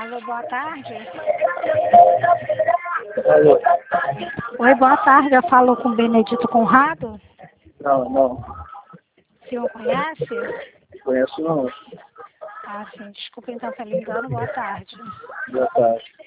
Alô, boa tarde. Alô? Oi, boa tarde. Eu falo com Benedito Conrado. Não. O senhor conhece? Conheço não. Ah, sim. Desculpa então pelo engano. Boa tarde. Boa tarde.